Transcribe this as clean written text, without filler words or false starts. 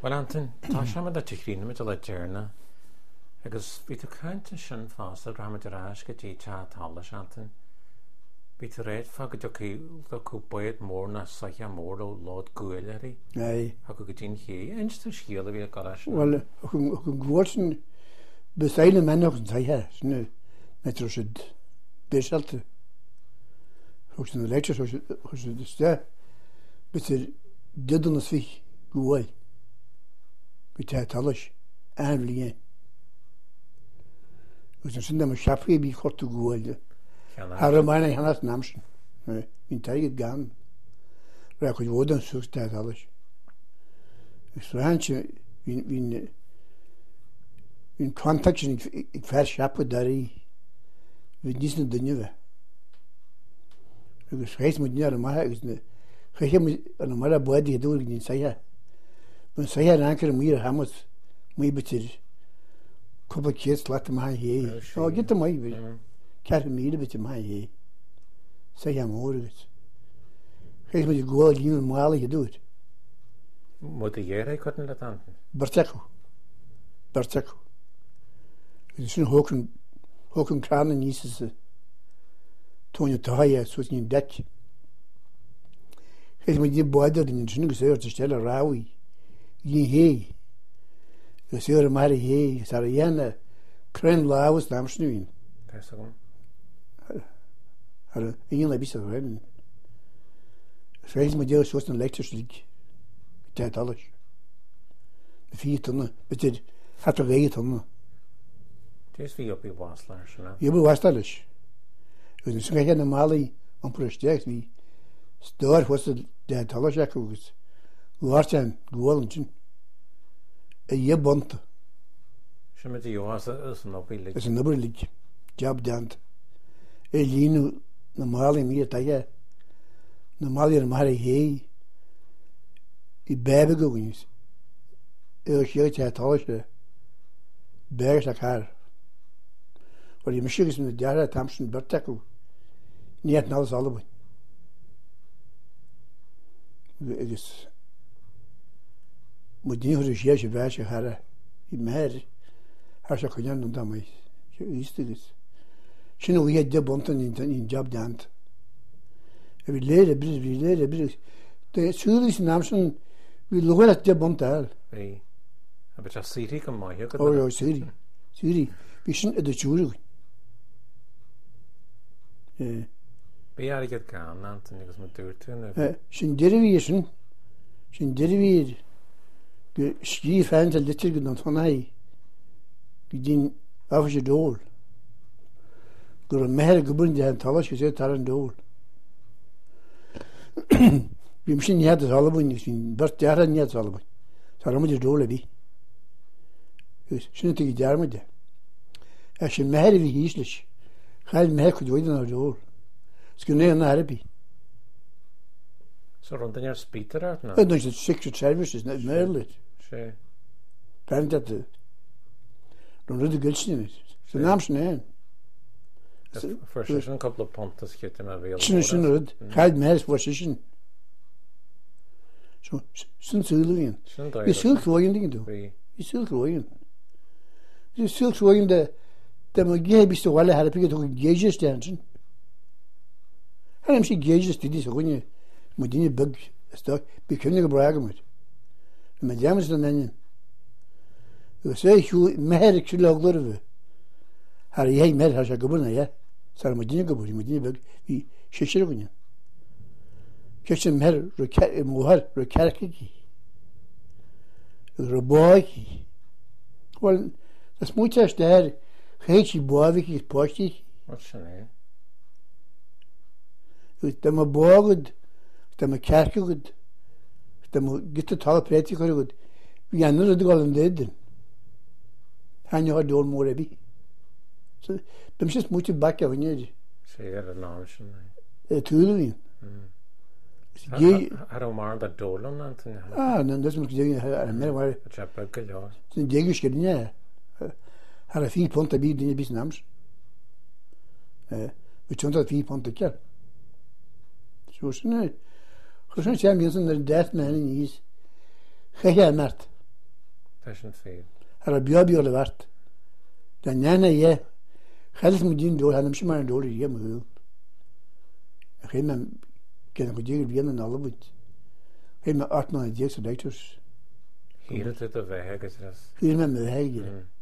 Well antin tá sem a tírína me le dearna agus ví tú caiinte sin fás a ramadrás go dtí talla antin. Bí tú réad fa go doú buad mór na saithe mór ó lád goileirí a go dtín ché einstu scial a bhí gal. Well chun ghuairsin besaile menach an saithe sna metro siid bésalte. Chus na leite chus de ste bitir didan as fi goáil. Bí te talis anlíé. Gus an sin am seapaí bí chortú goáilde. Har a maina hanas namsin. Bhín taigid gan. Ra chuid bhód an sús te talis. Gus ráintse hín contact sin ag fer seapa darí hí níos na duine bheith. Agus rééis mu ar an maithe agus chuché an mar a buí dúir nín saithe. B'n saithe rankar mí a hamas mí bitir cúpla chéad leat a mai hé. Á git a mai cear míle bit a mai hé. Saithe mór agus. Rééis mu gháil líon mála a dúir. Mu a dhéir chuan le an? Bartechu. Agus sin hóchan cránna níos sa tónne táhaide suas nín deit. Rééis mu dí buidir in sin agus éir stelle ráí. Gí hé. Gus éir a mar hé gus ar a dhéanana crenn láhas námsnúin. Ar a íon le bis a rénin. Rééis mu déir suas an leicterslig te talis. Na fi tunna, bitir hat a réige tunna. Dés hí op í bháslar sinna? Hí bu bhástalis. Gus an sin na málaí an prosteach hí stóir fuasta te talis agus Gwartean gwalan sin. A bonta. Sin mit Joas is an obrilig. Is an obrilig. Jab dant. Línu na máli mí taige. Na máli ar mar hé. I bebe go wins. Sé te talise. Bears a car. Or I mishigus na deara tamsin berteku. Niet nallas alabui. Agus mu díhur sé sé bheit se hara I méir har se chuan an damais ístigus. Sin bhí de bontan in job dant. A bhí léir bris. De súlis námsan bhí luhar de bontal. Bhí. A bit a síri go mai. Ó síri. Bhí sin a de túúru. Bí aige gan antan agus mu dúirtún. Sin deirí sin deirí skí fans a litir gan an fannaí go dín áfa sé dóil. Gur an meir gobun de an talas go sé tar an dóil. Bhím sin nead as alabhain sin bert deara nead alabhain. Tar muidir dóil a bhí. Sinna tuigi dearmuide. A sin meir a bhí hís leis. Chail meir chud bhaidan ar dóil. Sgurné an Arabi. So rund an spítar art na? No, it's Secret Services, not Merlit. Sé. Parent that the rud a gilsin it. So námsin éan. For sin couple of pontas chitim a bhíal. Sin rud. Chaid meis for sin. So, sin súlaíon. Í súl chróin dín tú. Í súl chróin. Í súl chróin de mo géibis to wala harapig to géiges dansin. Hanam sí géiges tidí so gunne mo díine bug sta bí kunnig bragamut. Ma jamas dan nanin. Ú sé hú meher kil laglarve. Har ég mer har gobuna ja. Sar mo díine goburi mo díine bug í shishir gunne. Kesin mer mohar rokarki. Roboki. Well, das muchas der Hechi boaviki posti. What's sin Dem a bogud, dem a kerkugud, dem a gitta tala preti korugud. Vi annar the golan deadin. Han jag har dål more bi. Så dem känns mycket backa av nere. Sé a námsin. Tuluvin. Har mar da dólan antin. Das muss ich sagen, mer war. Chappa galá. Sin degi skedinja. Har a 4 ponta bi dinne bis nams. Vi tjonta 4 ponta kjær. Så sin. Hvordan ser vi sånn der det med henne is. Hva mert. Tas yn ffeil. Ar y bio le vart. Da nana ie. Chalis mu din dol hanam shimar dol ie mu. Khayma ken ko jigil bien na labut. Khayma atna die so daiters. Hier het het de weg is. Hier met me heigen.